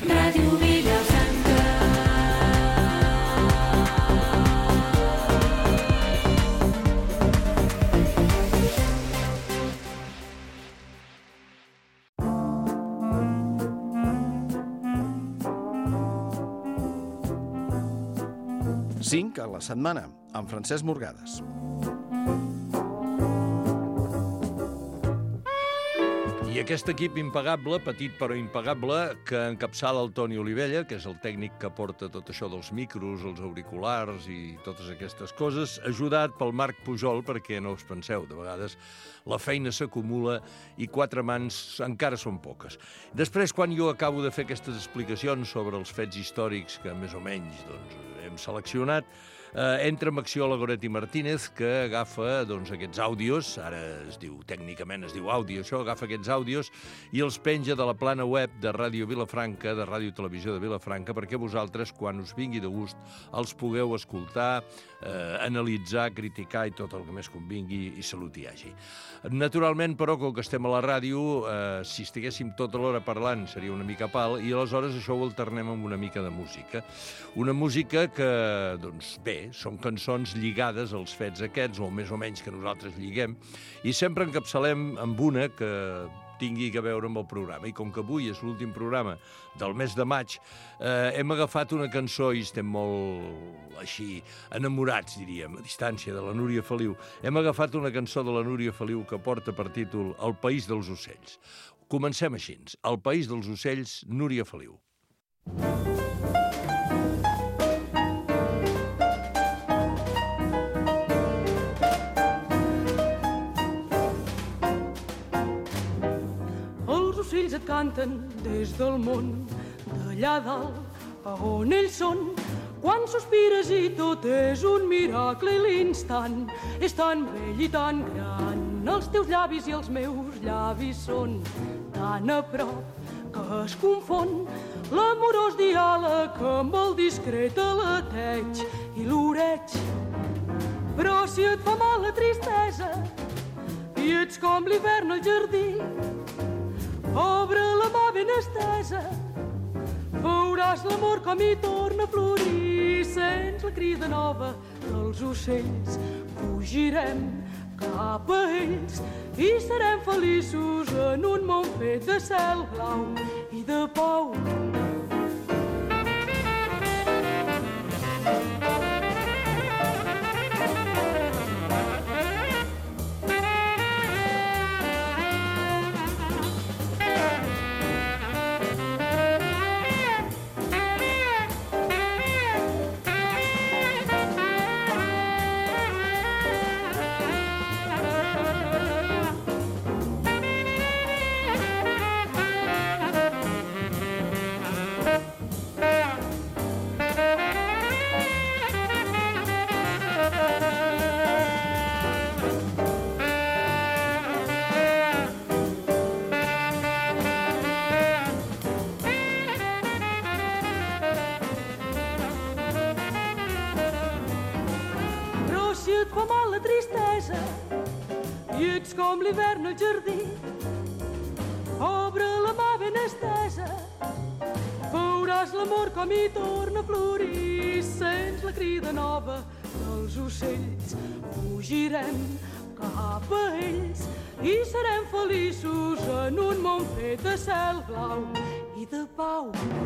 Ràdio Vilafranca. Cinc a la setmana, amb Francesc Morgades. I aquest equip impagable, petit però impagable, que encapçala el Toni Olivella, que és el tècnic que porta tot això dels micros, els auriculars i totes aquestes coses, ajudat pel Marc Pujol, perquè no us penseu, de vegades la feina s'acumula i 4 mans encara són poques. Després, quan jo acabo de fer aquestes explicacions sobre els fets històrics que més o menys hem seleccionat, entra en acció la Goretti Martínez, que agafa aquests àudios, ara tècnicament es diu àudio això, agafa aquests àudios i els penja de la plana web de Ràdio Vilafranca, de Ràdio Televisió de Vilafranca, perquè vosaltres, quan us vingui de gust, els pugueu escoltar, analitzar, criticar i tot el que més convingui i salut hi hagi. Naturalment, però, com que estem a la ràdio, si estiguéssim tota l'hora parlant seria una mica pal, i aleshores això ho alternem amb una mica de música. Una música que, bé, són cançons lligades als fets aquests, o més o menys que nosaltres lliguem, i sempre encapçalem amb una que tingui a veure amb el programa. I com que avui és l'últim programa del mes de maig, hem agafat una cançó i estem molt així enamorats, diríem, a distància, de la Núria Feliu. Hem agafat una cançó de la Núria Feliu que porta per títol El País dels Ocells. Comencem així. El País dels Ocells, Núria Feliu. Ocells et canten des del món, d'allà dalt a on ells són. Quan sospires i tot és un miracle i l'instant és tan bell i tan gran. Els teus llavis i els meus llavis són tan a prop que es confon l'amorós diàleg amb el discret aleteig i l'oreig. Però si et fa mal la tristesa i ets com l'hivern al jardí, obre la mà ben estesa, veuràs l'amor com hi torna a florir. Sents la crida nova dels ocells, fugirem cap a ells i serem feliços en un món fet de cel blau i de pau. Com l'hivern al jardí, obre la mà ben estesa, veuràs l'amor com hi torna a florir. Sents la crida nova dels ocells, fugirem cap a ells i serem feliços en un món fet de cel blau i de pau.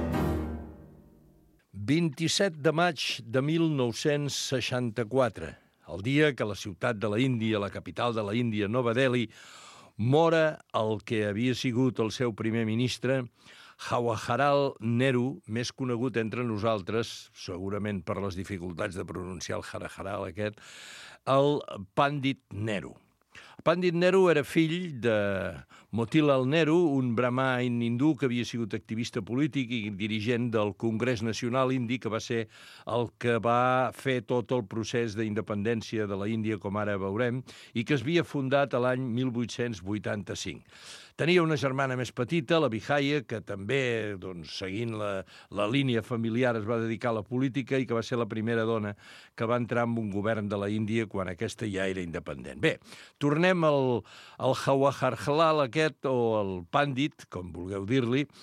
27 de maig de 1964. El dia que la ciutat de la Índia, la capital de la Índia, Nova Delhi, mora el que havia sigut el seu primer ministre, Jawaharlal Nehru, més conegut entre nosaltres, segurament per les dificultats de pronunciar el Jawaharlal aquest, el Pandit Nehru. Pandit Nehru era fill de Motilal Nehru, un brahmà hindú que havia sigut activista polític i dirigent del Congrés Nacional Indi, que va ser el que va fer tot el procés d'independència de la Índia, com ara veurem, i que es havia fundat l'any 1885. Tenia una germana més petita, la Vijaya, que també, seguint la línia familiar, es va dedicar a la política i que va ser la primera dona que va entrar en un govern de la Índia quan aquesta ja era independent. Bé, tornem al Jawaharlal aquest, o el Pandit, com vulgueu dir-li,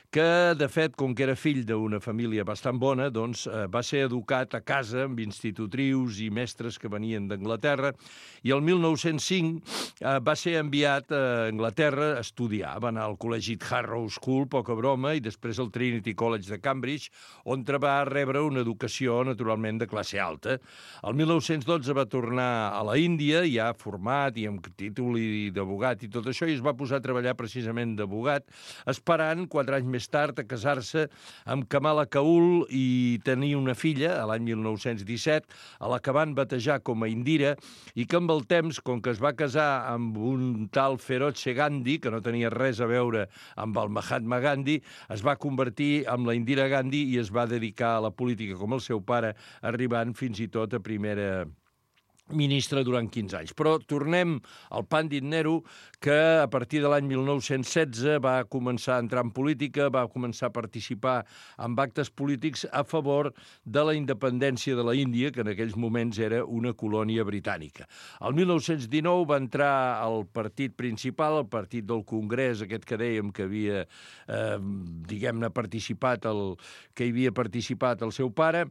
que, de fet, com que era fill d'una família bastant bona, doncs va ser educat a casa amb institutrius i mestres que venien d'Anglaterra, i el 1905 va ser enviat a Anglaterra a estudiar. Va anar al col·legi Harrow School, poca broma, i després al Trinity College de Cambridge, on va rebre una educació, naturalment, de classe alta. El 1912 va tornar a la Índia, ja format i amb títol d'abogat i tot això, i es va posar a treballar precisament d'abogat, esperant 4 anys més tard a casar-se amb Kamala Kaul i tenir una filla, a l'any 1917, a la que van batejar com a Indira, i que amb el temps, com que es va casar amb un tal Feroze Gandhi, que no tenia res a veure amb el Mahatma Gandhi, es va convertir en la Indira Gandhi i es va dedicar a la política com el seu pare, arribant fins i tot a primera ministre durant 15 anys. Però tornem al Pandit Nehru, que a partir de l'any 1916 va començar a entrar en política, va començar a participar en actes polítics a favor de la independència de la Índia, que en aquells moments era una colònia britànica. El 1919 va entrar al partit principal, el partit del Congrés, aquest que dèiem que havia, diguem-ne, que hi havia participat el seu pare,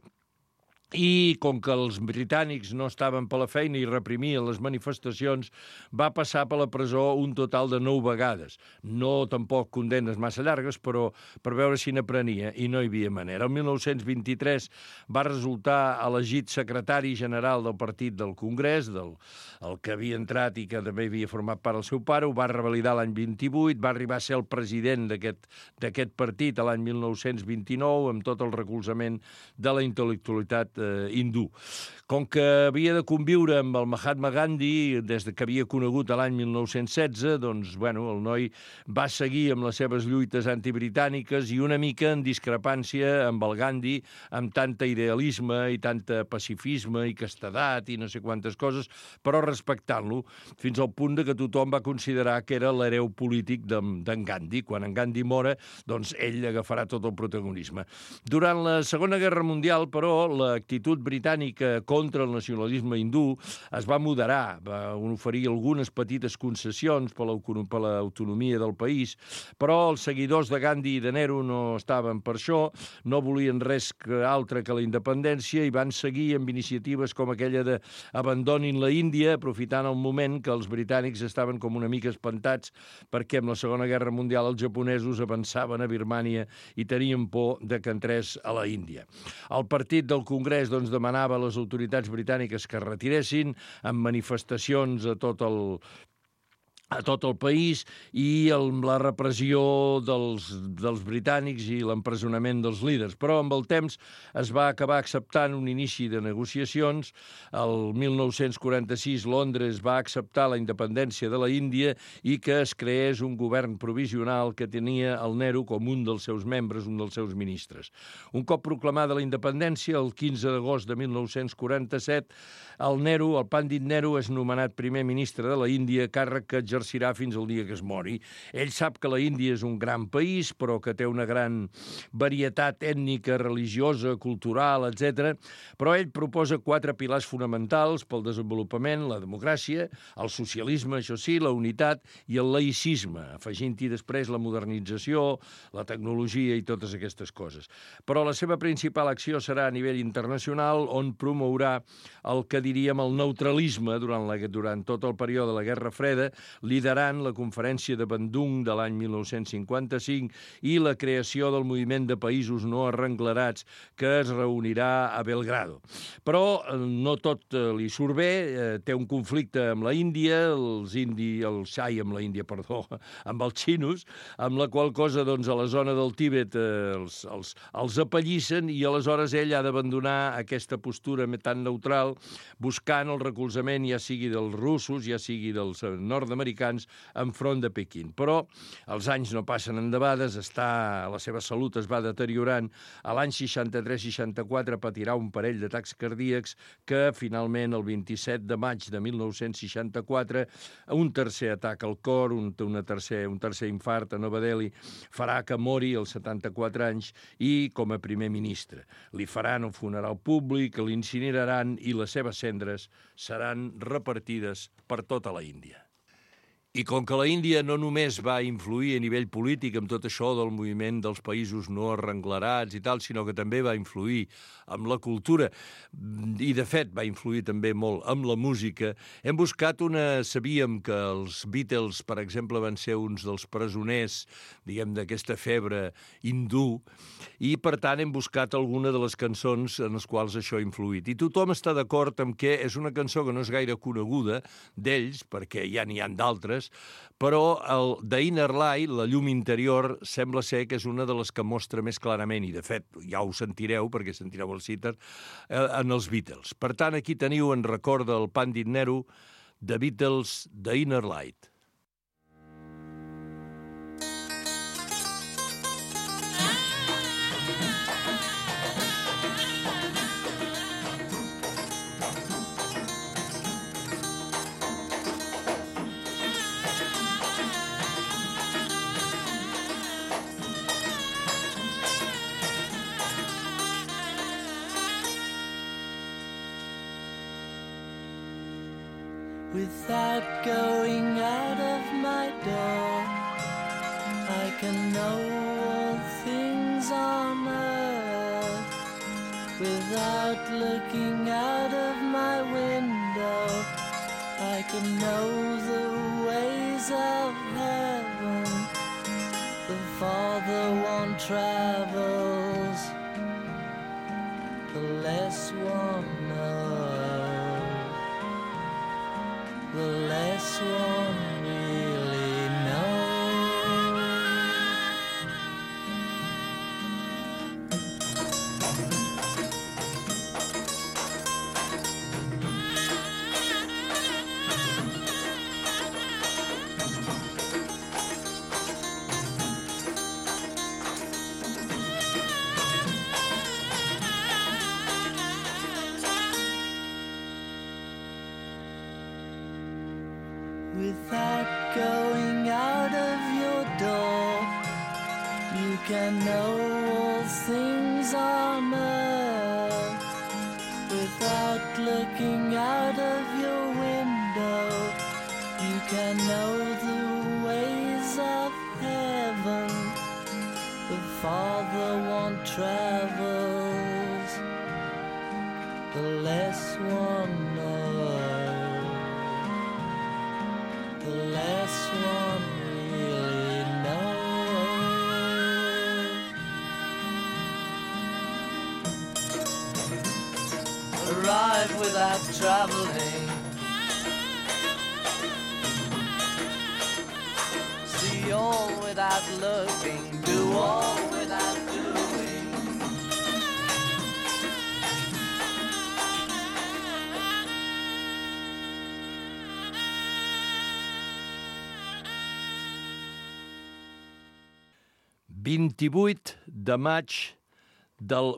i com que els britànics no estaven per la feina i reprimien les manifestacions, va passar per la presó un total de 9 vegades. No tampoc condenes massa llargues, però per veure si n'aprenia, i no hi havia manera. El 1923 va resultar elegit secretari general del partit del Congrés, el que havia entrat i que també havia format part del seu pare, ho va revalidar l'any 28, va arribar a ser el president d'aquest partit a l'any 1929, amb tot el recolzament de la intel·lectualitat hindú. Com que havia de conviure amb el Mahatma Gandhi des que havia conegut l'any 1916, doncs, bueno, el noi va seguir amb les seves lluites antibritàniques i una mica en discrepància amb el Gandhi, amb tanta idealisme i tanta pacifisme i castedat i no sé quantes coses, però respectant-lo, fins al punt de que tothom va considerar que era l'hereu polític d'en Gandhi. Quan en Gandhi mora, doncs ell agafarà tot el protagonisme. Durant la Segona Guerra Mundial, però, l'actitud britànica contra el nacionalisme hindú es va moderar, va oferir algunes petites concessions per l'autonomia del país, però els seguidors de Gandhi i de Nehru no estaven per això, no volien res altre que la independència i van seguir amb iniciatives com aquella de abandonin la Índia, aprofitant el moment que els britànics estaven com una mica espantats perquè amb la Segona Guerra Mundial els japonesos avançaven a Birmània i tenien por de que entrés a la Índia. El partit del Congrés demanava a les autoritats britàniques que es retiressin, amb manifestacions a tot el país i la repressió dels britànics i l'empresonament dels líders. Però amb el temps es va acabar acceptant un inici de negociacions. El 1946 Londres va acceptar la independència de la Índia i que es creés un govern provisional que tenia el Nehru com un dels seus membres, un dels seus ministres. Un cop proclamada la independència, el 15 d'agost de 1947, el Pandit Nehru és nomenat primer ministre de la Índia, càrrec que exercirà fins al dia que es mori. Ell sap que la Índia és un gran país, però que té una gran varietat ètnica, religiosa, cultural, etc. Però ell proposa 4 pilars fonamentals pel desenvolupament: la democràcia, el socialisme, això sí, la unitat i el laïcisme, afegint-hi després la modernització, la tecnologia i totes aquestes coses. Però la seva principal acció serà a nivell internacional, on promourà el que diríem el neutralisme durant tot el període de la Guerra Freda, liderant la Conferència de Bandung de l'any 1955 i la creació del moviment de països no arrenglerats que es reunirà a Belgrado. Però no tot li surt bé, té un conflicte amb la Índia, amb els xinos, amb la qual cosa, doncs, a la zona del Tíbet els apallissen i aleshores ell ha d'abandonar aquesta postura tan neutral, buscant el recolzament ja sigui dels russos, ja sigui dels nord-americans, enfront de Pequín. Però els anys no passen endebades, la seva salut es va deteriorant. A l'any 63-64 patirà un parell d'atacs cardíacs que finalment el 27 de maig de 1964 un tercer atac al cor, un tercer infart a Nova Delhi farà que mori als 74 anys i com a primer ministre. Li faran un funeral públic, l'incineraran i les seves cendres seran repartides per tota la Índia. I com que la Índia no només va influir a nivell polític amb tot això del moviment dels països no arrenglerats i tal, sinó que també va influir amb la cultura i, de fet, va influir també molt amb la música, hem buscat Sabíem que els Beatles, per exemple, van ser uns dels presoners, diguem, d'aquesta febre hindú, i, per tant, hem buscat alguna de les cançons en les quals això ha influït. I tothom està d'acord amb que és una cançó que no és gaire coneguda d'ells, perquè ja n'hi ha d'altres, però el The Inner Light, la llum interior, sembla ser que és una de les que mostra més clarament, i de fet ja ho sentireu, perquè sentireu el citer, en els Beatles. Per tant, aquí teniu, en record del Pandit Nehru, The Beatles, The Inner Light. Without going out of my door, I can know all things on earth. Without looking out of my window, I can know the ways of heaven. The farther one travels, the less one knows. The less one really knows. Without going out of your door, you can know all things on earth. Without looking out of your window, you can know the ways of heaven. The farther one travels, the less one knows. The less one really knows. Arrive without traveling, see all without looking, do all without doing. ...28 de maig del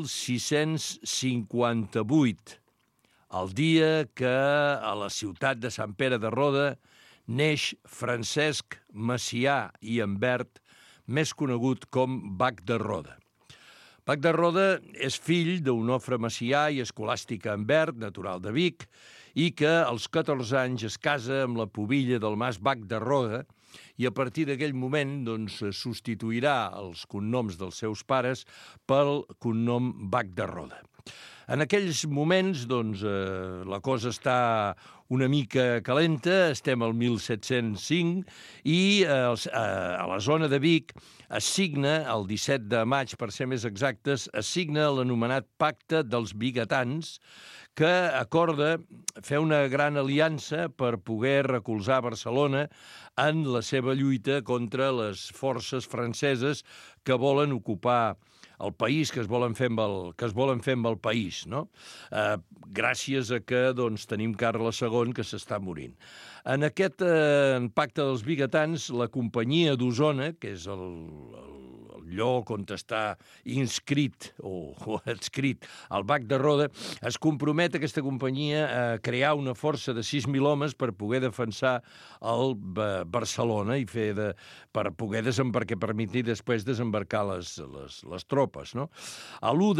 1658, el dia que a la ciutat de Sant Pere de Roda neix Francesc Macià i Ambert, més conegut com Bac de Roda. Bac de Roda és fill d'Onofre Macià i Escolàstica Ambert, natural de Vic, i que als 14 anys es casa amb la pubilla del mas Bac de Roda, i a partir d'aquell moment substituirà els cognoms dels seus pares pel cognom Bac de Roda. En aquells moments la cosa està una mica calenta, estem al 1705, i a la zona de Vic es signa, el 17 de maig, per ser més exactes, es signa l'anomenat Pacte dels Vigatans, que acorda fer una gran aliança per poder recolzar Barcelona en la seva lluita contra les forces franceses que volen ocupar el país, que es volen fer amb el país, no? Gràcies a que tenim Carles II, que s'està morint. En aquest pacte dels Vigatans, la companyia d'Osona, que és el lloc on està inscrit o adscrit el Bac de Roda, es compromet aquesta companyia a crear una força de 6.000 homes per poder defensar el Barcelona i per poder desembarcar, permetir després desembarcar les tropes, no? A l'1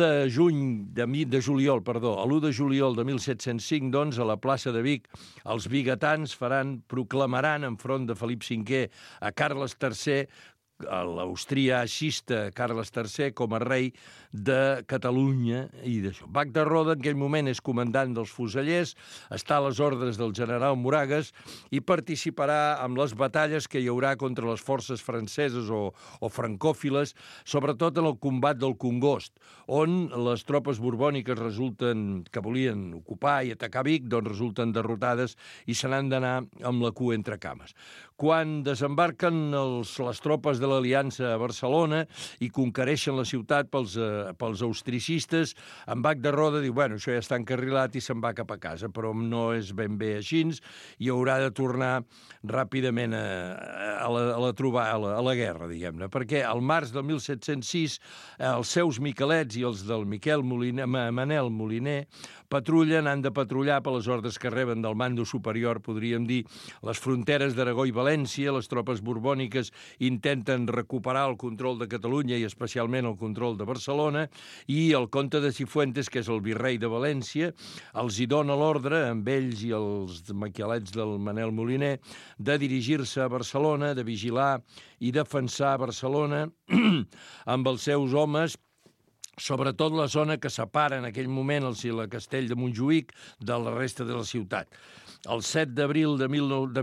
de juliol de 1705, doncs, a la plaça de Vic, els vigatans proclamaran enfront de Felip V a Carles III, l'austriacista Carles III, com a rei de Catalunya i d'això. Bac de Roda en aquell moment és comandant dels fusellers, està a les ordres del general Moragues i participarà en les batalles que hi haurà contra les forces franceses o francòfiles, sobretot en el combat del Congost, on les tropes borbòniques que volien ocupar i atacar Vic, doncs resulten derrotades i se n'han d'anar amb la cua entre cames. Quan desembarquen les tropes de l'Aliança a Barcelona i conquereixen la ciutat pels austricistes, en Bac de Roda diu, bueno, això ja està encarrilat i se'n va cap a casa, però no és ben bé així i haurà de tornar ràpidament a la guerra, diguem-ne, perquè al març del 1706 els seus miquelets i els del Manel Moliner han de patrullar per les ordres que reben del mando superior, podríem dir, les fronteres d'Aragó i València. Les tropes borbòniques intenten recuperar el control de Catalunya i especialment el control de Barcelona, i el comte de Cifuentes, que és el virrei de València, els hi dona l'ordre, amb ells i els miquelets del Manel Moliner, de dirigir-se a Barcelona, de vigilar i defensar Barcelona amb els seus homes, sobretot la zona que separa en aquell moment el castell de Montjuïc de la resta de la ciutat. El 7 d'abril de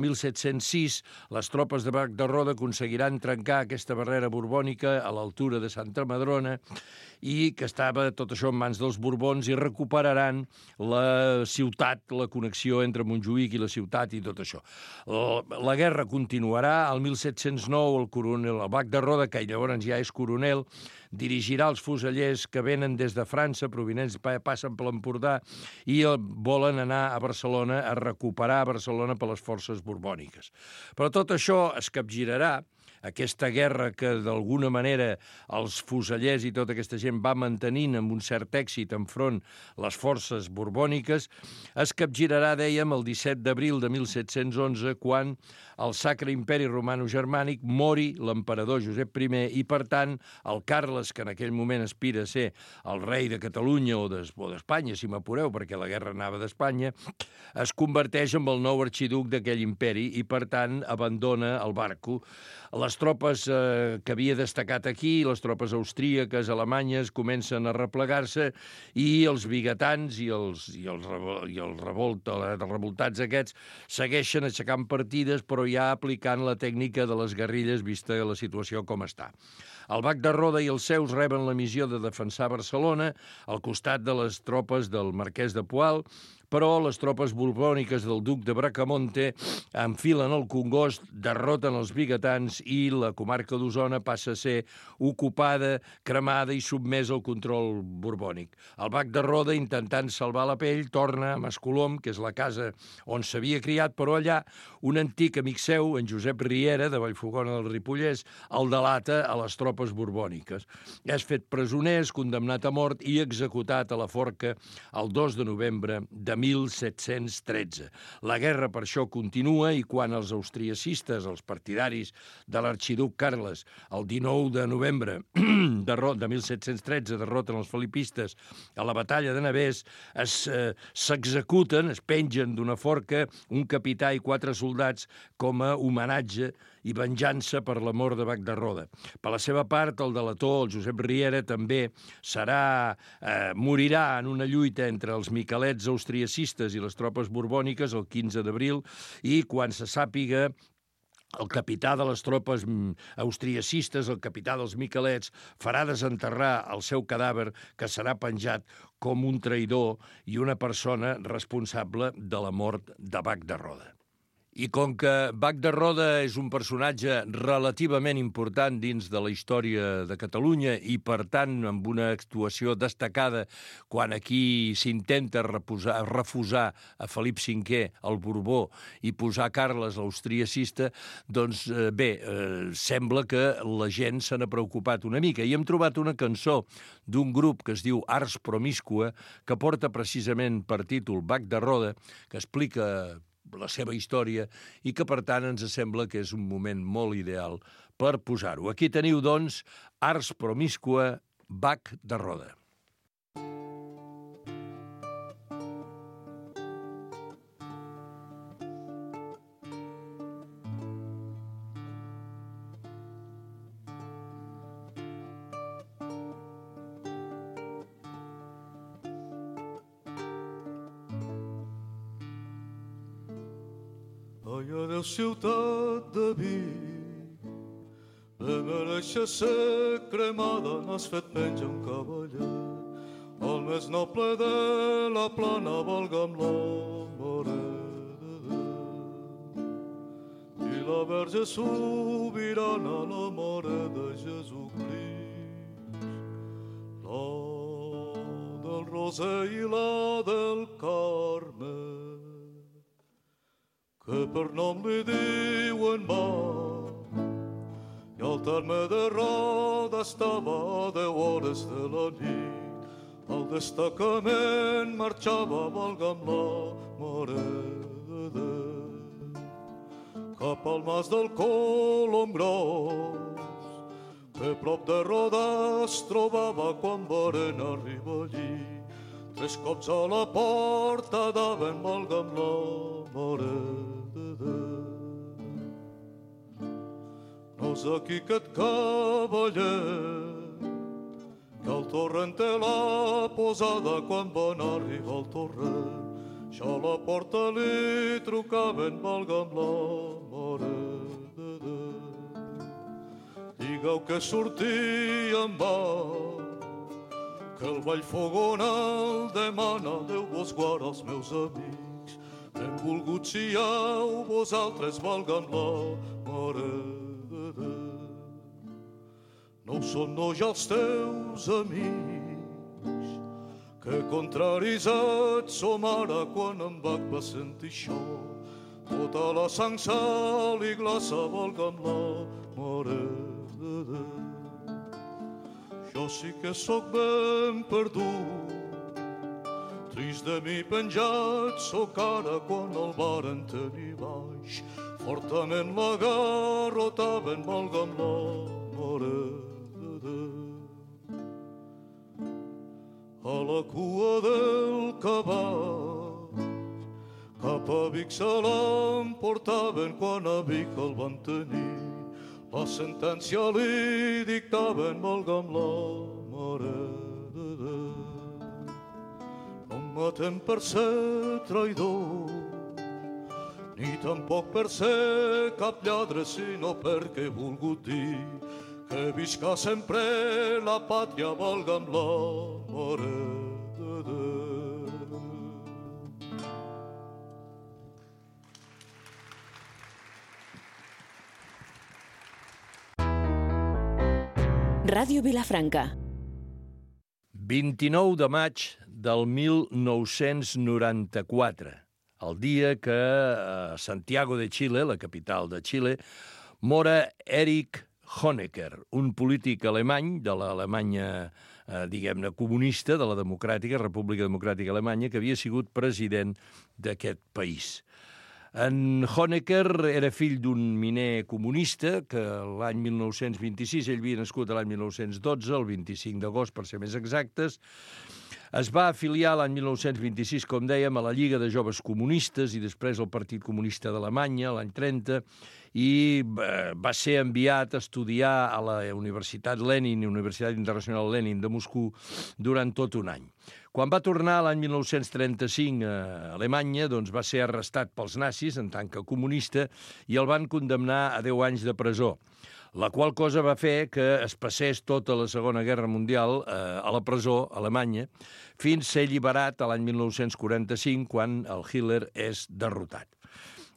1706, les tropes de Bac de Roda aconseguiran trencar aquesta barrera borbònica a l'altura de Santa Madrona i que estava tot això en mans dels borbons i recuperaran la ciutat, la connexió entre Montjuïc i la ciutat i tot això. La guerra continuarà. El 1709 el Bac de Roda, que llavors ja és coronel, dirigirà els fusellers que venen des de França, provinents, passen per l'Empordà i volen anar a Barcelona a recuperar Barcelona per les forces borbòniques. Però tot això es capgirarà. Aquesta guerra que d'alguna manera els fusellers i tota aquesta gent va mantenint amb un cert èxit enfront les forces borbòniques, es capgirarà, dèiem, el 17 d'abril de 1711, quan el Sacre Imperi Romano-Germànic mori l'emperador Josep I i, per tant, el Carles, que en aquell moment aspira a ser el rei de Catalunya o d'Espanya, si m'apureu, perquè la guerra anava d'Espanya, es converteix en el nou arxiduc d'aquell imperi i, per tant, abandona el barco. Les tropes que havia destacat aquí, les tropes austríaques, alemanyes, comencen a replegar-se i els vigatans i els revoltats aquests segueixen aixecant partides, però ja aplicant la tècnica de les guerrilles vista la situació com està. El Bac de Roda i els seus reben la missió de defensar Barcelona al costat de les tropes del marquès de Poal, però les tropes borbòniques del duc de Bracamonte enfilen el Congost, derroten els vigatans i la comarca d'Osona passa a ser ocupada, cremada i sotmesa al control borbònic. El Bac de Roda, intentant salvar la pell, torna a Mascolom, que és la casa on s'havia criat, però allà un antic amic seu, en Josep Riera, de Vallfogona del Ripollès, el delata a les tropes borbòniques. És fet presoner, és condemnat a mort i executat a la forca el 2 de novembre de 1713. La guerra per això continua i quan els austriacistes, els partidaris de l'arxiduc Carles, el 19 de novembre de 1713 derroten els felipistes a la batalla de Navès, s'executen, es pengen d'una forca un capità i 4 soldats com a homenatge i venjança per la mort de Bac de Roda. Per la seva part, el delator, el Josep Riera, també morirà en una lluita entre els miquelets austriacistes i les tropes borbòniques el 15 d'abril i quan se sàpiga el capità de les tropes austriacistes, el capità dels miquelets, farà desenterrar el seu cadàver que serà penjat com un traïdor i una persona responsable de la mort de Bac de Roda. I com que Bac de Roda és un personatge relativament important dins de la història de Catalunya i, per tant, amb una actuació destacada quan aquí s'intenta refusar a Felip V el Borbó i posar Carles l'austriacista, doncs bé, sembla que la gent se n'ha preocupat una mica. I hem trobat una cançó d'un grup que es diu Ars Promiscua, que porta precisament per títol Bac de Roda, que explica la seva història i que, per tant, ens sembla que és un moment molt ideal per posar-ho. Aquí teniu, doncs, Ars Promiscua, Bac de Roda. Ai, adeu, ciutat de Vic, de mereixer ser cremada, n'has fet menys un cavaller. El més noble de la plana, valga'm la moreda de Déu. I la Verge sobirana, la Mare de Jesucrist, la del Roser i la del Carme, que per nom li diuen mà, i al terme de Roda estava a 10 hores de la nit. El destacament marxava, valga'm la Mare de Déu, cap al mas del Colom Gros, que prop de Roda es trobava quan varen arribar allí. 3 cops a la porta daven, valga'm la Mare de Déu. No és aquí aquest cavaller, que el torrent té la posada quan van arribar al torrent. Ja a la porta li trucaven, valga'm la Mare de Déu. Digueu que sortia en va, que el ball fogonal demana, Déu vos guarda els meus amics. Benvolguts siau vosaltres, valga'm la Mare de Déu. No ho són no ja els teus amics, que contraris et som ara. Quan en Bac va sentir això, tota la sang se li glaça, valga'm la Mare de Déu. Jo sí que sóc ben perdut, trist de mi penjat sóc ara. Quan el varen tenir baix, fortament l'agarrotaven, valga'm la Mare de Déu. A la cua del cavall, cap a Vic se l'emportaven. Quan a Vic el van tenir, la sentència li dictaven, valga'm la Mare de Déu. No em matem per ser traïdor, ni tampoc per ser cap lladre, sinó perquè he volgut dir que visca sempre la pàtria, valga'm la Mare de Déu. Ràdio Vilafranca. 29 de maig del 1994, el dia que a Santiago de Chile, la capital de Xile, mora Erich Honecker, un polític alemany de l'Alemanya, diguem-ne, comunista, de la República Democràtica Alemanya, que havia sigut president d'aquest país. En Honecker era fill d'un miner comunista que l'any 1926, ell havia nascut l'any 1912, el 25 d'agost, per ser més exactes, es va afiliar l'any 1926, com dèiem, a la Lliga de Joves Comunistes i després al Partit Comunista d'Alemanya, l'any 30, i va ser enviat a estudiar a la Universitat Lenin, Universitat Internacional Lenin de Moscou, durant tot un any. Quan va tornar l'any 1935 a Alemanya, doncs va ser arrestat pels nazis en tant que comunista i el van condemnar a 10 anys de presó, la qual cosa va fer que es passés tota la Segona Guerra Mundial a la presó a Alemanya, fins a ser alliberat l'any 1945, quan el Hitler és derrotat.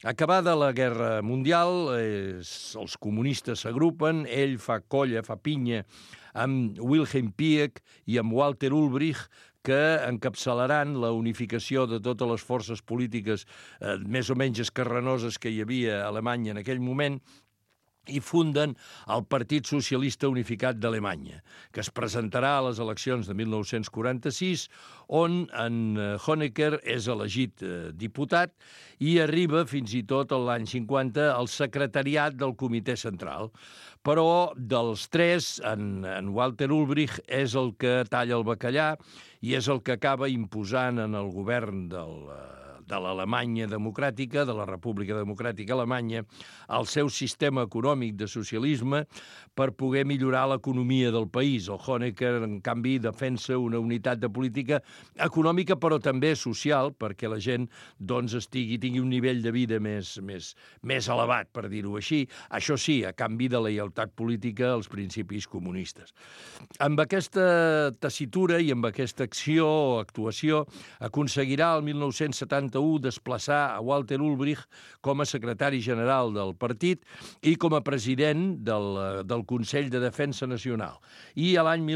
Acabada la Guerra Mundial, els comunistes s'agrupen, ell fa colla, fa pinya amb Wilhelm Pieck i amb Walter Ulbricht, que encapçalaran la unificació de totes les forces polítiques més o menys escarranoses que hi havia a Alemanya en aquell moment, i funden el Partit Socialista Unificat d'Alemanya, que es presentarà a les eleccions de 1946, on en Honecker és elegit diputat i arriba fins i tot l'any 50 al secretariat del Comitè Central. Però dels tres, en Walter Ulbricht és el que talla el bacallà i és el que acaba imposant en el govern de l'Alemanya democràtica, de la República Democràtica Alemanya, el seu sistema econòmic de socialisme per poder millorar l'economia del país. El Honecker, en canvi, defensa una unitat de política econòmica, però també social, perquè la gent tingui un nivell de vida més elevat, per dir-ho així. Això sí, a canvi de lleialtat política als principis comunistes. Amb aquesta tessitura i amb aquesta acció o actuació aconseguirà el 1971 desplaçar a Walter Ulbricht com a secretari general del partit i com a president del Consell de Defensa Nacional. I a l'any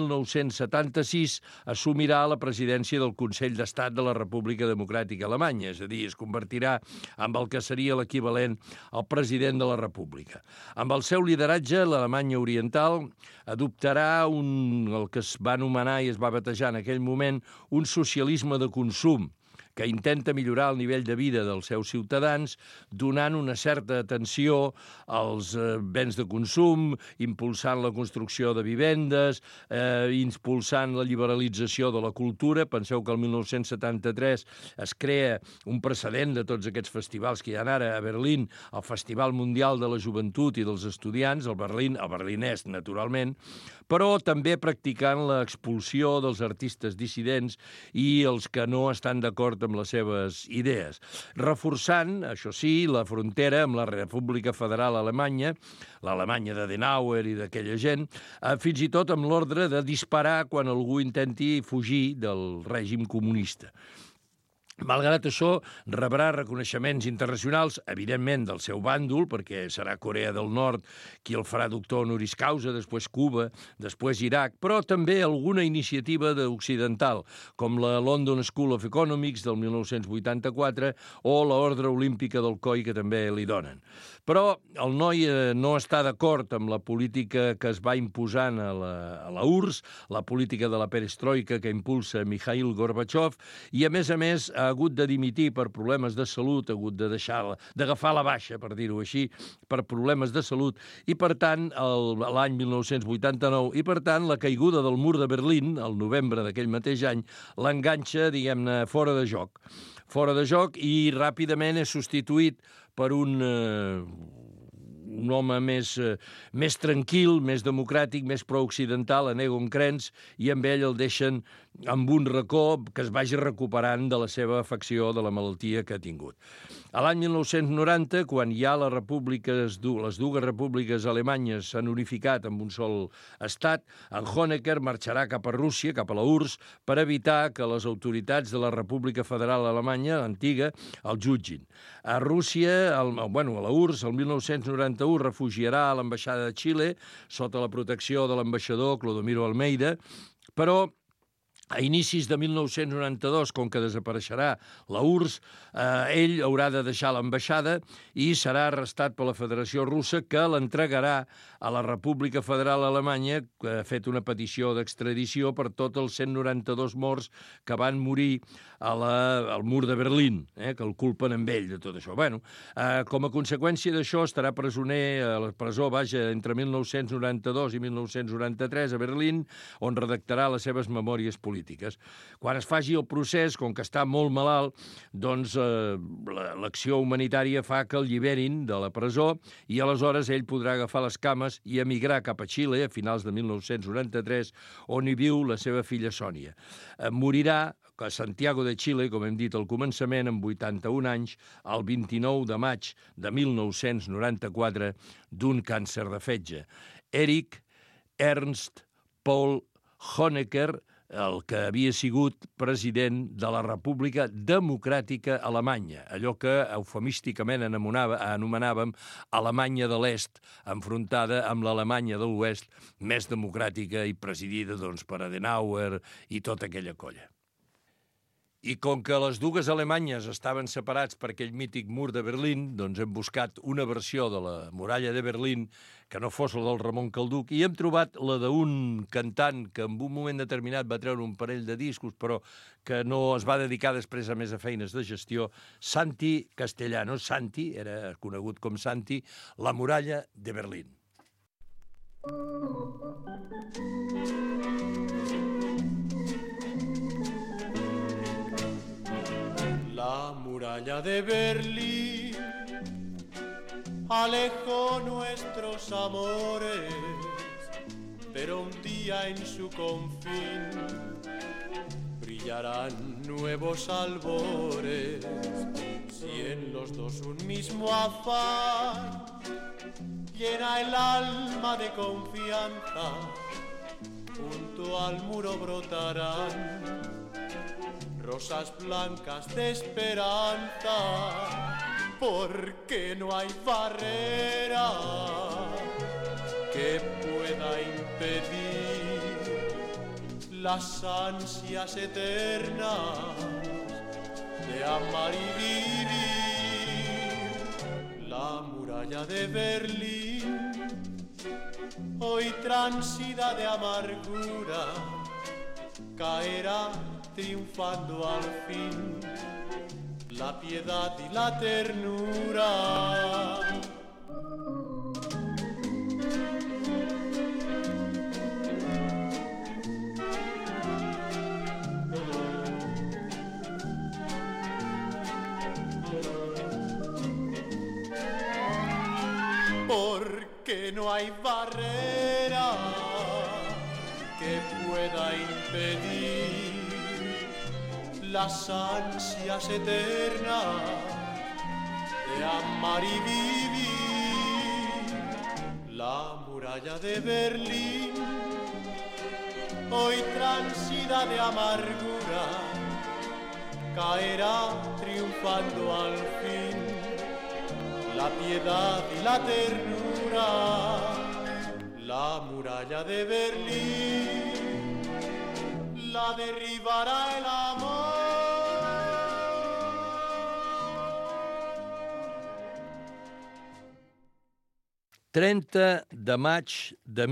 1976 assumirà la presidència del Consell d'Estat de la República Democràtica Alemanya, és a dir, es convertirà en el que seria l'equivalent al president de la República. Amb el seu lideratge, l'Alemanya Oriental adoptarà el que es va anomenar i es va batejar en aquell moment un socialisme de consum, que intenta millorar el nivell de vida dels seus ciutadans, donant una certa atenció als béns de consum, impulsant la construcció de vivendes, impulsant la liberalització de la cultura. Penseu que el 1973 es crea un precedent de tots aquests festivals que hi ha ara a Berlín, el Festival Mundial de la Joventut i dels Estudiants, el berlinès, naturalment, però també practicant l'expulsió dels artistes dissidents i els que no estan d'acord amb les seves idees, reforçant, això sí, la frontera amb la República Federal Alemanya, l'Alemanya d'Adenauer i d'aquella gent, fins i tot amb l'ordre de disparar quan algú intenti fugir del règim comunista. Malgrat això, rebrà reconeixements internacionals, evidentment del seu bàndol, perquè serà Corea del Nord qui el farà doctor honoris causa, després Cuba, després Iraq, però també alguna iniciativa occidental, com la London School of Economics del 1984 o l'Ordre Olímpica del COI, que també li donen. Però el noi no està d'acord amb la política que es va imposant a la URSS, la política de la perestroika que impulsa Mikhail Gorbachev, i a més ha hagut de dimitir per problemes de salut, ha hagut d'agafar la baixa, per dir-ho així, per problemes de salut, i per tant, l'any 1989, i per tant, la caiguda del mur de Berlín, el novembre d'aquell mateix any, l'enganxa, diguem-ne, fora de joc, i ràpidament és substituït per un home més tranquil, més democràtic, més pro-occidental, en Egon Krenz, i amb ell el deixen amb un racó que es vagi recuperant de la seva afecció, de la malaltia que ha tingut. A l'any 1990, quan ja les dues repúbliques alemanyes s'han unificat amb un sol estat, en Honecker marxarà cap a Rússia, cap a la URSS, per evitar que les autoritats de la República Federal Alemanya, l'antiga, el jutgin. A Rússia, a la URSS, el 1991 refugiarà a l'ambaixada de Xile sota la protecció de l'ambaixador Clodomiro Almeida, però a inicis de 1992, com que desapareixerà la URSS, ell haurà de deixar l'ambaixada i serà arrestat per la Federació Russa, que l'entregarà a la República Federal Alemanya, que ha fet una petició d'extradició per tots els 192 morts que van morir al mur de Berlín, que el culpen amb ell de tot això. Com a conseqüència d'això, estarà presoner a la presó, entre 1992 i 1993 a Berlín, on redactarà les seves memòries polítiques. Quan es faci el procés, com que està molt malalt, doncs l'acció humanitària fa que el lliberin de la presó i aleshores ell podrà agafar les cames i emigrar cap a Xile a finals de 1993, on hi viu la seva filla Sònia. Morirà a Santiago de Xile, com hem dit al començament, amb 81 anys, el 29 de maig de 1994, d'un càncer de fetge. Erich Ernst Paul Honecker el que havia sigut president de la República Democràtica Alemanya, allò que eufemísticament anomenàvem Alemanya de l'Est, enfrontada amb l'Alemanya de l'Oest, més democràtica i presidida per Adenauer i tota aquella colla. I com que les dues Alemanyes estaven separats per aquell mític mur de Berlín, doncs hem buscat una versió de la muralla de Berlín que no fos la del Ramon Calduc, i hem trobat la d'un cantant que en un moment determinat va treure un parell de discos, però que no es va dedicar després a més a feines de gestió, Santi Castellanos. Santi, era conegut com Santi, la muralla de Berlín. La muralla de Berlín alejó nuestros amores, pero un día en su confín brillarán nuevos albores. Si en los dos un mismo afán llena el alma de confianza, junto al muro brotarán rosas blancas de esperanza, porque no hay barrera que pueda impedir las ansias eternas de amar y vivir. La muralla de Berlín, hoy transida de amargura, caerá triunfando al fin la piedad y la ternura. Porque no hay barrera que pueda impedir las ansias eternas de amar y vivir. La muralla de Berlín, hoy transida de amargura, caerá triunfando al fin la piedad y la ternura. La muralla de Berlín la derribará el amor. 30 de maig de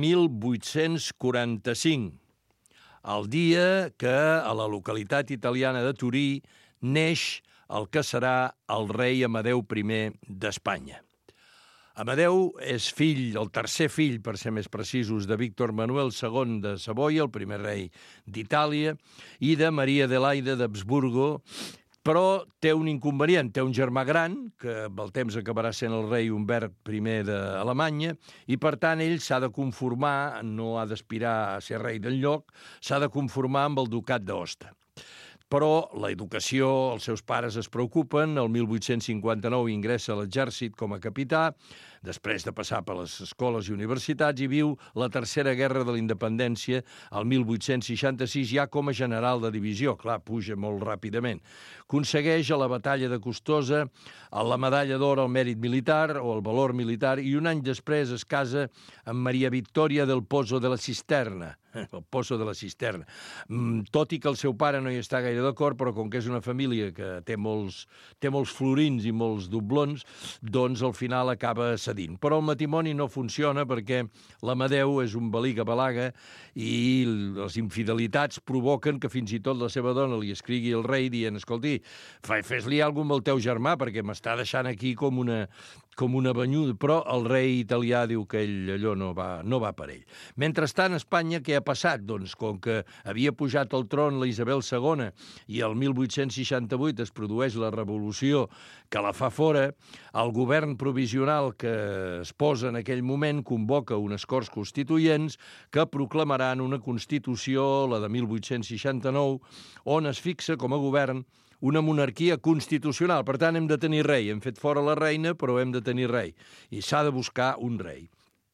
1845, el dia que a la localitat italiana de Turí neix el que serà el rei Amadeu I d'Espanya. Amadeu és fill, el tercer fill, per ser més precisos, de Víctor Manuel II de Savoia, el primer rei d'Itàlia, i de Maria Adelaida d'Habsburgo, però té un inconvenient, té un germà gran, que amb el temps acabarà sent el rei Humbert I d'Alemanya, i per tant ell s'ha de conformar, no ha d'aspirar a ser rei del lloc, s'ha de conformar amb el ducat d'Aosta. Però la educació, els seus pares es preocupen, el 1859 ingressa a l'exèrcit com a capità, després de passar per les escoles i universitats, i viu la Tercera Guerra de la Independència, el 1866, ja com a general de divisió. Clar, puja molt ràpidament. Aconsegueix a la batalla de Custosa la medalla d'or al mèrit militar o al valor militar, i un any després es casa amb Maria Victòria del Pozo de la Cisterna, el Pozo de la Cisterna. Tot i que el seu pare no hi està gaire d'acord, però com que és una família que té molts florins i molts doblons, doncs al final acaba cedint. Però el matrimoni no funciona perquè l'Amadeu és un baliga-balaga i les infidelitats provoquen que fins i tot la seva dona li escrigui al rei dient: escolti, fes-li alguna cosa amb el teu germà perquè m'està deixant aquí com una banyuda. Però el rei italià diu que allò no va per ell. Mentrestant, a Espanya, què ha passat? Doncs com que havia pujat al tron la Isabel II i el 1868 es produeix la revolució que la fa fora, el govern provisional que es posa en aquell moment convoca unes Corts Constituents que proclamaran una Constitució, la de 1869, on es fixa com a govern una monarquia constitucional. Per tant, hem de tenir rei. Hem fet fora la reina, però hem de tenir rei. I s'ha de buscar un rei.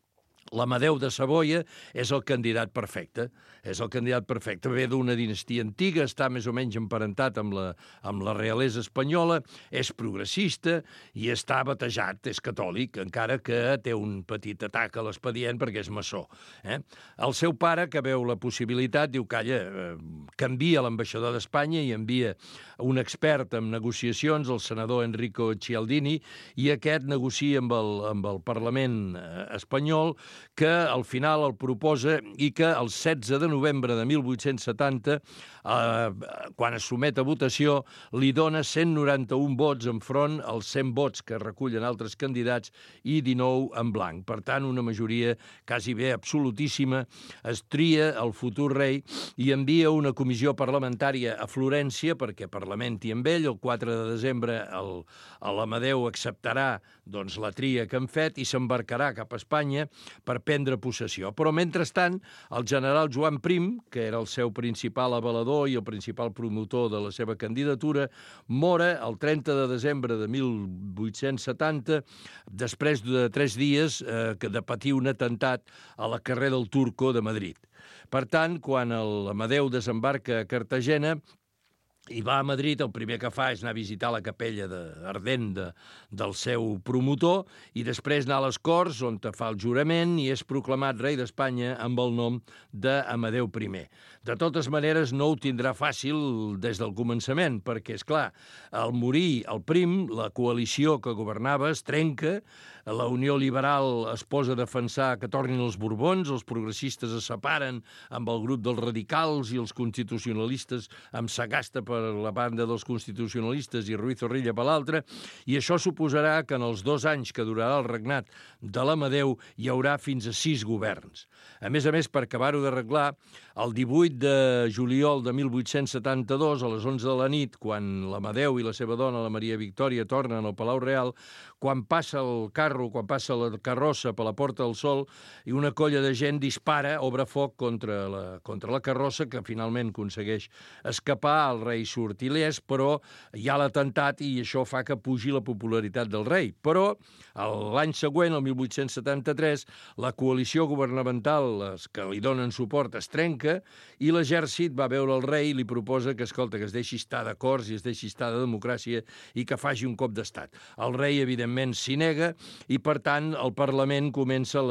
l'Amadeu de Savoia és el candidat perfecte. És el candidat perfecte. Ve d'una dinastia antiga, està més o menys emparentat amb la realesa espanyola, és progressista i està batejat, és catòlic, encara que té un petit atac a l'expedient perquè és maçó. El seu pare, que veu la possibilitat, diu, calla, canvia l'ambaixador d'Espanya i envia un expert en negociacions, el senador Enrico Cialdini, i aquest negocia amb el Parlament espanyol, que al final el proposa i que el 16 de novembre de 1870, quan es somet a votació, li dona 191 vots enfront als 100 vots que recullen altres candidats i 19 en blanc. Per tant, una majoria quasi bé absolutíssima. Es tria el futur rei i envia una comissió parlamentària a Florència perquè parlamenti amb ell. El 4 de desembre l'Amadeu acceptarà la tria que han fet i s'embarcarà cap a Espanya per prendre possessió. Però, mentrestant, el general Joan Prim, que era el seu principal avalador i el principal promotor de la seva candidatura, mora el 30 de desembre de 1870, després de 3 dies de patir un atemptat a la carrer del Turco de Madrid. Per tant, quan l'Amadeu desembarca a Cartagena i va a Madrid, el primer que fa és anar a visitar la capella ardent del seu promotor i després anar a les Corts, on fa el jurament i és proclamat rei d'Espanya amb el nom d'Amadeu I. De totes maneres, no ho tindrà fàcil des del començament, perquè, és clar, al morir el Prim, la coalició que governava es trenca, la Unió Liberal es posa a defensar que tornin els Borbons, els progressistes es separen amb el grup dels radicals i els constitucionalistes amb Sagasta per la banda dels constitucionalistes i Ruiz Zorrilla per l'altra, i això suposarà que en els 2 anys que durarà el regnat de l'Amadeu hi haurà fins a 6 governs. A més, per acabar-ho d'arreglar, el 18 de juliol de 1872, a les 11 de la nit, quan l'Amadeu i la seva dona, la Maria Victòria, tornen al Palau Real, quan passa la carrossa per la Porta del Sol i una colla de gent dispara, obre foc contra la carrossa, que finalment aconsegueix escapar, el rei surt il·lès, però hi ha l'atemptat i això fa que pugi la popularitat del rei. Però l'any següent, el 1873, la coalició governamental, les que li donen suport, es trenca i l'exèrcit va veure el rei i li proposa que, escolta, que es deixi estar d'acords i es deixi estar de democràcia i que faci un cop d'estat. El rei, evidentment, s'hi nega i, per tant, el Parlament comença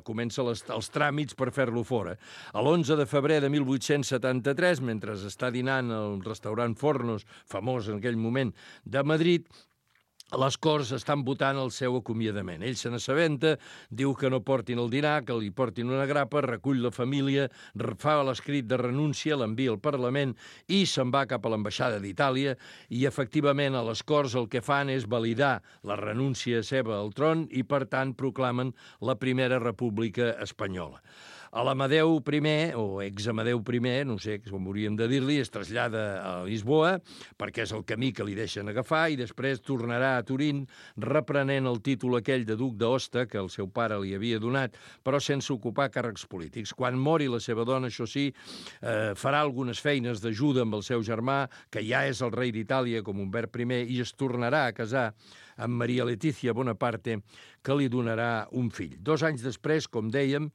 els tràmits per fer-lo fora. L'11 de febrer de 1873, mentre està dinant al restaurant Fornos, famós en aquell moment, de Madrid, les Corts estan votant el seu acomiadament. Ell se n'assabenta, diu que no portin el dinar, que li portin una grapa, recull la família, fa l'escrit de renúncia, l'envia al Parlament i se'n va cap a l'ambaixada d'Itàlia i, efectivament, a les Corts el que fan és validar la renúncia seva al tron i, per tant, proclamen la Primera República Espanyola. A l'Amadeu I, o ex-Amadeu I, no sé com hauríem de dir-li, es trasllada a Lisboa, perquè és el camí que li deixen agafar, i després tornarà a Turín, reprenent el títol aquell de duc d'Aosta, que el seu pare li havia donat, però sense ocupar càrrecs polítics. Quan mori la seva dona, això sí, farà algunes feines d'ajuda amb el seu germà, que ja és el rei d'Itàlia, com Humbert I, i es tornarà a casar amb Maria Letizia Bonaparte, que li donarà un fill. 2 anys després, com dèiem,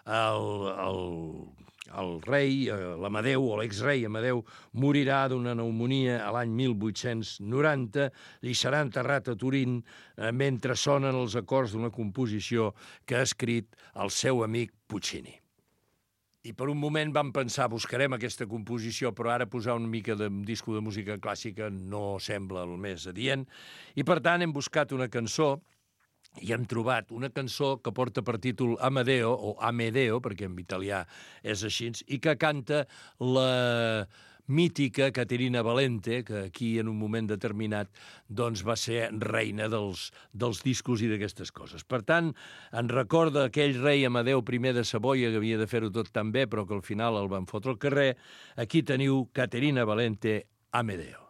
el rei, l'Amadeu, o l'exrei Amadeu, morirà d'una pneumònia a l'any 1890 i serà enterrat a Turín mentre sonen els acords d'una composició que ha escrit el seu amic Puccini. I per un moment vam pensar, buscarem aquesta composició, però ara posar una mica de disco de música clàssica no sembla el més adient, i per tant hem buscat una cançó i hem trobat una cançó que porta per títol Amadeo, o Amedeo, perquè en italià és així, i que canta la mítica Caterina Valente, que aquí en un moment determinat doncs va ser reina dels discos i d'aquestes coses. Per tant, en recorda aquell rei Amadeu I de Savoia, que havia de fer-ho tot tan bé, però que al final el van fotre al carrer. Aquí teniu Caterina Valente, Amedeo.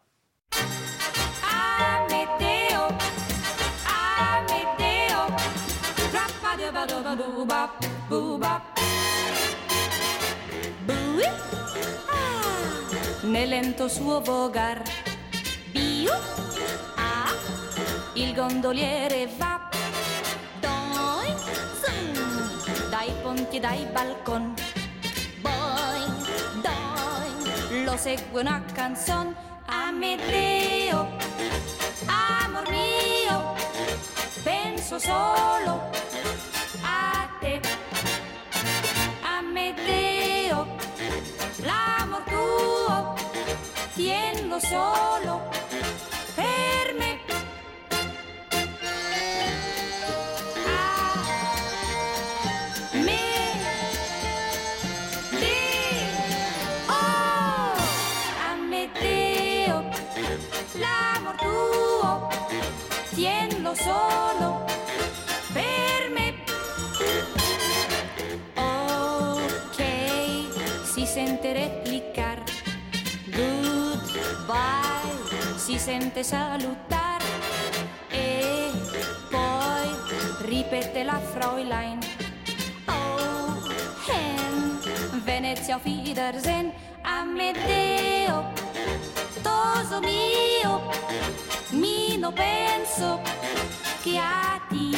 Nel lento suo vogar, il gondoliere va, dai dai balcon. Boing, doing, lo segue una canzone. Amedeo, amor mio, penso solo a te. Amedeo, l'amor tuo, tienlo solo per me. L'amor tuo, tienlo solo per me. Ok, si sente replicar. Goodbye, si sente salutar. E poi ripete la Fräulein. Oh, Venezia, auf Wiedersehen. Amedeo, toso mio, no penso che a ti.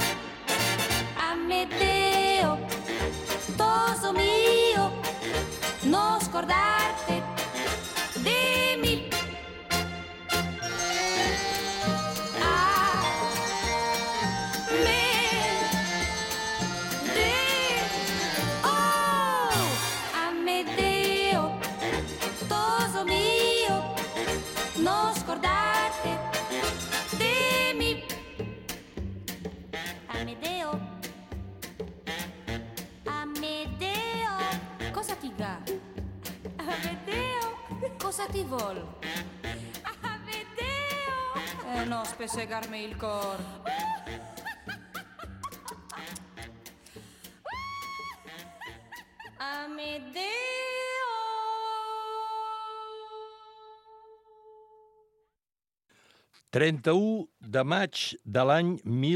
Amedeo, toso mio, no scordarte di mi. Amedeo, toso mio, no scordarte di mi. Amedeo, Amedeo, cosa ti va? Amedeo, cosa ti vuol? Amedeo, no spessegarmi il cor. Amedeo. 31 de maig de l'any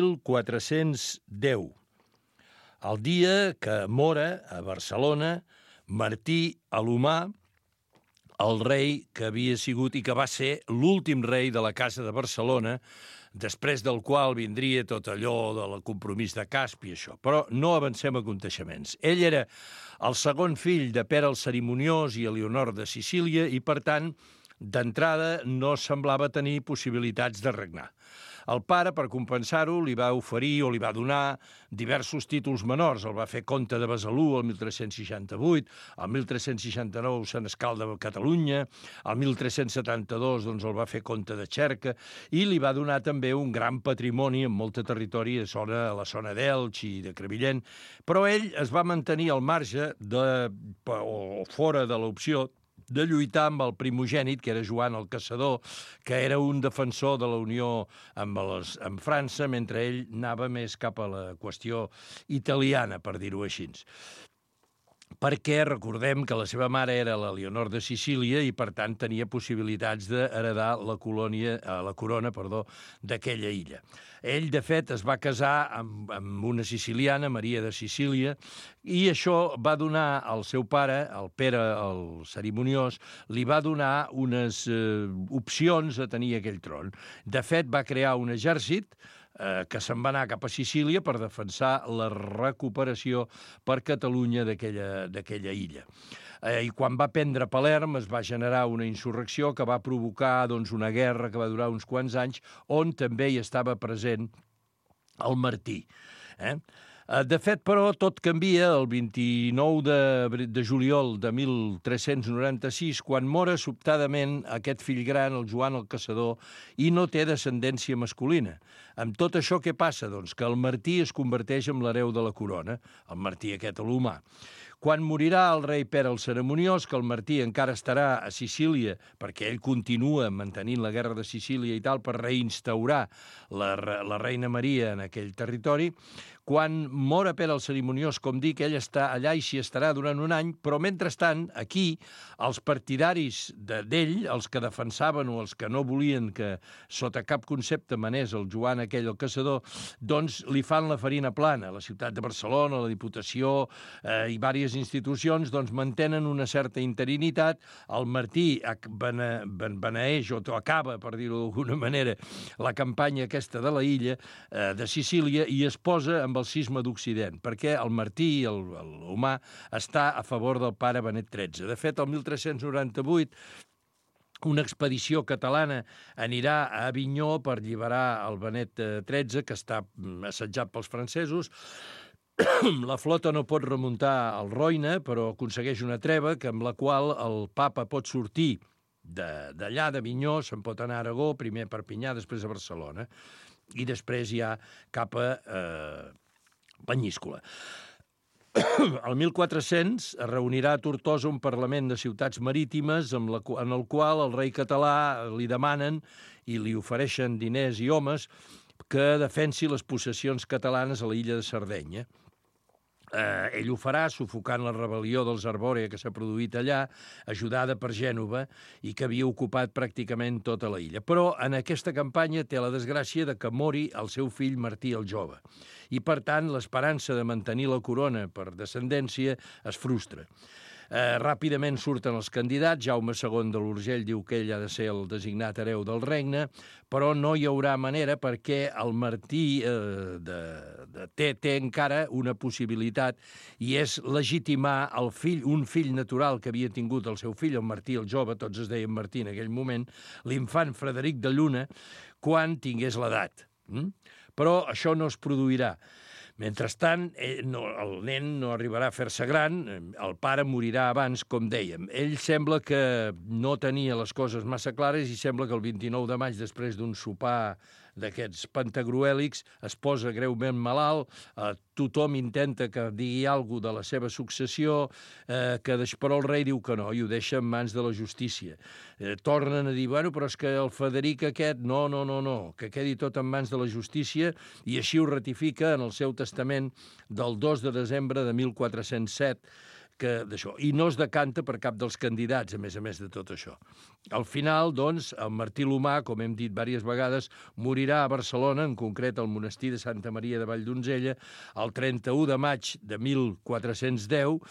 1410, el dia que mora a Barcelona Martí Alomar, el rei que havia sigut i que va ser l'últim rei de la Casa de Barcelona, després del qual vindria tot allò del compromís de Casp i això. Però no avancem a aconteixements. Ell era el segon fill de Pere el Cerimoniós i Elionor de Sicília i, per tant, d'entrada no semblava tenir possibilitats de regnar. El pare, per compensar-ho, li va oferir o li va donar diversos títols menors. El va fer comte de Besalú el 1368, el 1369 senescal de Catalunya, el 1372 doncs, el va fer comte de Xerca i li va donar també un gran patrimoni en molt de territori a la zona d'Elx i de Crevillent, però ell es va mantenir al marge o fora de l'opció de lluitar amb el primogènit, que era Joan el Caçador, que era un defensor de la unió amb França, mentre ell anava més cap a la qüestió italiana, per dir-ho així. Perquè recordem que la seva mare era l'Elionor de Sicília i, per tant, tenia possibilitats d'heredar la corona d'aquella illa. Ell, de fet, es va casar amb una siciliana, Maria de Sicília, i això va donar al seu pare, el Pere el Cerimoniós, li va donar unes opcions a tenir aquell tron. De fet, va crear un exèrcit que se'n va anar cap a Sicília per defensar la recuperació per Catalunya d'aquella illa. I quan va prendre Palerm es va generar una insurrecció que va provocar una guerra que va durar uns quants anys, on també hi estava present el Martí. De fet, però, tot canvia el 29 de juliol de 1396, quan mora sobtadament aquest fill gran, el Joan el Caçador, i no té descendència masculina. Amb tot això, què passa? Doncs que el Martí es converteix en l'hereu de la corona, el Martí aquest Alomar. Quan morirà el rei Pere el Cerimoniós, que el Martí encara estarà a Sicília, perquè ell continua mantenint la guerra de Sicília i tal, per reinstaurar la reina Maria en aquell territori, quan mora Pere el Cerimoniós, com dic, ell està allà i s'hi estarà durant un any, però mentrestant, aquí, els partidaris d'ell, els que defensaven o els que no volien que sota cap concepte manés el Joan aquell, el Caçador, doncs li fan la farina plana. La ciutat de Barcelona, la Diputació i diverses pròpies institucions doncs, mantenen una certa interinitat. El Martí beneeix o acaba, per dir-ho d'alguna manera, la campanya aquesta de la illa de Sicília i es posa amb el cisma d'Occident, perquè el Martí, l'humà, està a favor del pare Benet XIII. De fet, el 1398, una expedició catalana anirà a Avinyó per alliberar el Benet XIII, que està assetjat pels francesos. La flota no pot remuntar al Roine, però aconsegueix una treva amb la qual el papa pot sortir d'allà, d'Avinyó, se'n pot anar a Aragó, primer a Perpinyà, després a Barcelona, i després ja cap a Penyíscola. El 1400 es reunirà a Tortosa un Parlament de ciutats marítimes en el qual el rei català li demanen i li ofereixen diners i homes que defensi les possessions catalanes a l'illa de Sardenya. Ell ho farà sufocant la rebel·lió dels Arbòrea que s'ha produït allà, ajudada per Gènova, i que havia ocupat pràcticament tota la illa. Però en aquesta campanya té la desgràcia de que mori el seu fill Martí el Jove. I, per tant, l'esperança de mantenir la corona per descendència es frustra. Ràpidament surten els candidats. Jaume II de l'Urgell diu que ell ha de ser el designat hereu del regne, però no hi haurà manera perquè el Martí té encara una possibilitat i és legitimar un fill natural que havia tingut el seu fill, el Martí el Jove, tots es deien Martí en aquell moment, l'infant Frederic de Lluna, quan tingués l'edat. Però això no es produirà. Mentrestant, el nen no arribarà a fer-se gran, el pare morirà abans, com dèiem. Ell sembla que no tenia les coses massa clares i sembla que el 29 de maig, després d'un sopar d'aquests pantagruèlics, es posa greument malalt, tothom intenta que digui alguna cosa de la seva successió, però el rei diu que no, i ho deixa en mans de la justícia. Tornen a dir, bueno, però és que el Frederic aquest, no, que quedi tot en mans de la justícia, i així ho ratifica en el seu testament del 2 de desembre de 1407, i no es decanta per cap dels candidats, a més de tot això. Al final, doncs, el Martí l'Humà, com hem dit diverses vegades, morirà a Barcelona, en concret al monestir de Santa Maria de Valldonzella, el 31 de maig de 1410,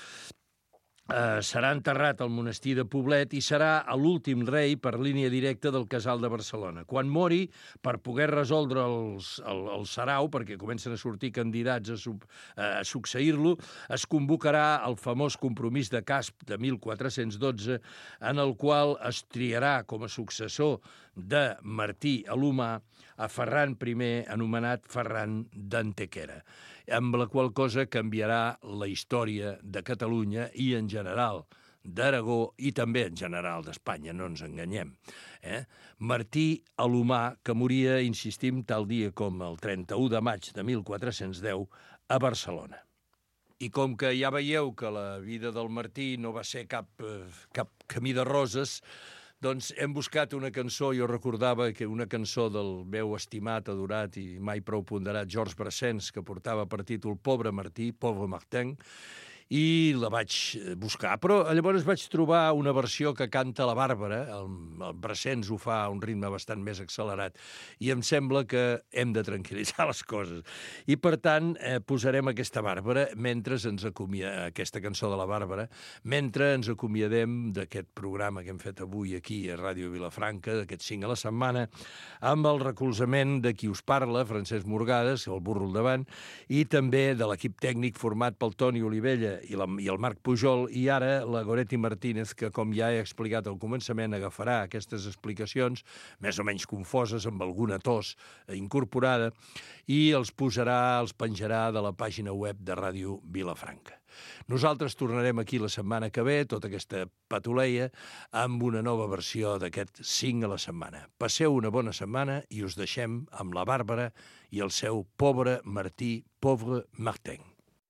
serà enterrat al monestir de Poblet i serà l'últim rei per línia directa del Casal de Barcelona. Quan mori, per poder resoldre el sarau, perquè comencen a sortir candidats a succeir-lo, es convocarà el famós compromís de Casp de 1412, en el qual es triarà com a successor de Martí l'Humà a Ferran I, anomenat Ferran d'Antequera, amb la qual cosa canviarà la història de Catalunya i, en general, d'Aragó i també, en general, d'Espanya, no ens enganyem. Martí l'Humà, que moria, insistim, tal dia com el 31 de maig de 1410 a Barcelona. I com que ja veieu que la vida del Martí no va ser cap camí de roses, doncs hem buscat una cançó, jo recordava que una cançó del meu estimat, adorat i mai prou ponderat Georges Brassens, que portava per títol Pobre Martí, Pauvre Martin, i la vaig buscar. Però llavors vaig trobar una versió que canta la Bàrbara, el Brassens ho fa a un ritme bastant més accelerat, i em sembla que hem de tranquil·litzar les coses. I, per tant, posarem aquesta Bàrbara aquesta cançó de la Bàrbara, mentre ens acomiadem d'aquest programa que hem fet avui aquí a Ràdio Vilafranca, d'aquest 5 a la setmana, amb el recolzament de qui us parla, Francesc Morgades, el burro al davant, i també de l'equip tècnic format pel Toni Olivella i el Marc Pujol, i ara la Goretti Martínez, que, com ja he explicat al començament, agafarà aquestes explicacions, més o menys confoses, amb alguna tos incorporada, i els penjarà de la pàgina web de Ràdio Vilafranca. Nosaltres tornarem aquí la setmana que ve, tota aquesta patuleia, amb una nova versió d'aquest 5 a la setmana. Passeu una bona setmana i us deixem amb la Bàrbara i el seu Pobre Martí, Pauvre Martin.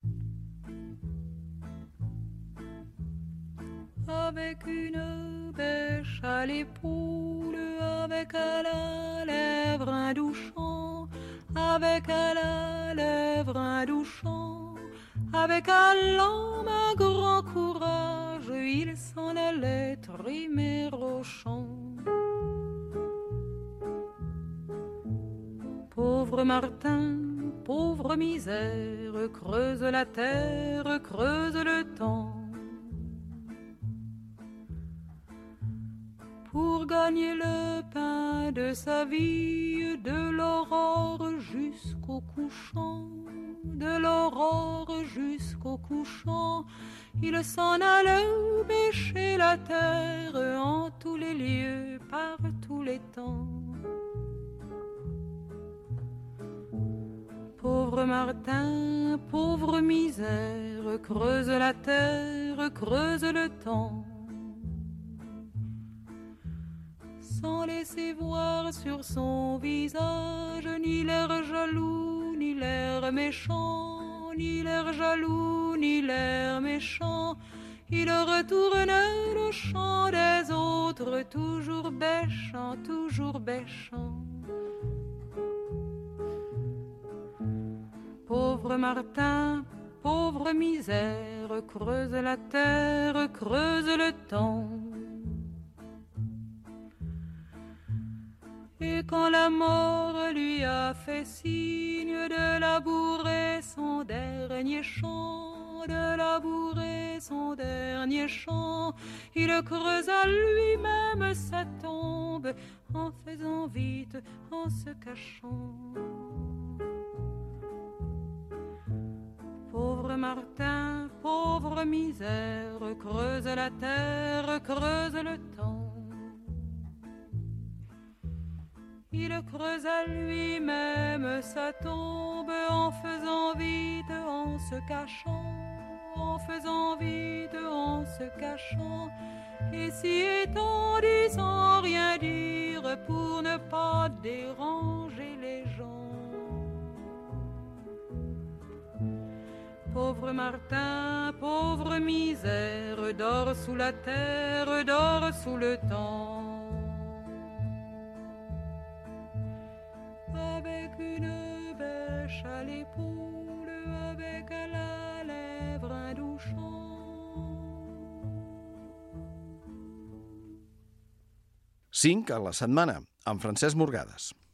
Avec une bêche à l'épaule, avec à la lèvre un doux chant, avec à la lèvre un doux chant, avec à l'âme un grand courage, il s'en allait trimer au champ. Pauvre Martin, pauvre Pauvre misère, creuse la terre, creuse le temps. Pour gagner le pain de sa vie, de l'aurore jusqu'au couchant, de l'aurore jusqu'au couchant, il s'en allait bêcher la terre en tous les lieux, par tous les temps. Pauvre Martin, pauvre misère, creuse la terre, creuse le temps. Sans laisser voir sur son visage ni l'air jaloux, ni l'air méchant, ni l'air jaloux, ni l'air méchant. Il retourne le chant des autres, toujours bêchant, toujours bêchant. Pauvre Martin, pauvre misère, creuse la terre, creuse le temps. Et quand la mort lui a fait signe de labourer son dernier champ, de labourer son dernier champ, il creusa lui-même sa tombe en faisant vite, en se cachant. Pauvre Martin, pauvre misère, creuse la terre, creuse le temps. Il creusa lui-même sa tombe en faisant vite, en se cachant, en faisant vite, en se cachant, et s'y étendit sans rien dire pour ne pas déranger les gens. Pauvre Martin, pauvre misère, dort sous la terre, dort sous le temps. Avec une bêche à l'épaule, avec à la lèvre un doux chant. Cinc a la setmana, amb Francesc Morgades.